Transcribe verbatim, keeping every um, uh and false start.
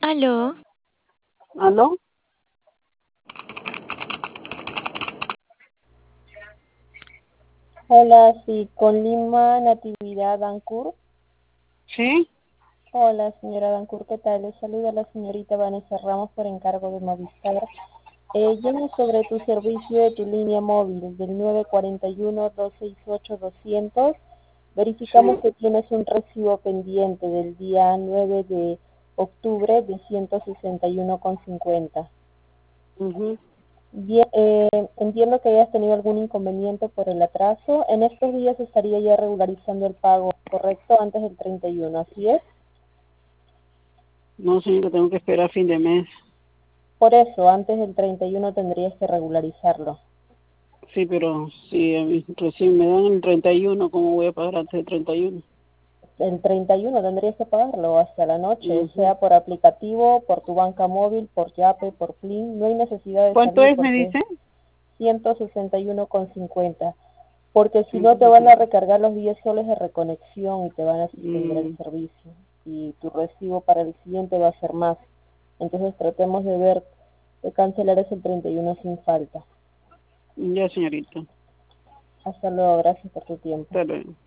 ¿Aló? ¿Aló? Hola, sí, con Lima Natividad Dancur. ¿Sí? Hola, señora Dancur, ¿qué tal? Les saluda la señorita Vanessa Ramos por encargo de Movistar. Eh, llamo sobre tu servicio de tu línea móvil del nueve cuatro uno, dos seis ocho, doscientos. Verificamos Sí. que tienes un recibo pendiente del día nueve de octubre de ciento sesenta y uno con cincuenta. Ujú. Bien, eh, entiendo que hayas tenido algún inconveniente por el atraso. En estos días estaría ya regularizando el pago, ¿correcto? Antes del treinta y uno, ¿así es? No, señor, tengo que esperar a fin de mes. Por eso, antes del treinta y uno tendrías que regularizarlo. Sí, pero si a mí recién me dan el treinta y uno, ¿cómo voy a pagar antes del treinta y uno? El treinta y uno tendrías que pagarlo hasta la noche, Ujú. sea por aplicativo, por tu banca móvil, por Yape, por Plin. No hay necesidad de ¿Cuánto salir es, me porque dice? ciento sesenta y uno con cincuenta. Porque si no te van a ciento sesenta. recargar los diez soles de reconexión y te van a suspender el Mm, servicio. Y tu recibo para el siguiente va a ser más. Entonces tratemos de ver, de cancelar ese treinta y uno sin falta. ya, señorita. Hasta luego, gracias por tu tiempo. Hasta luego.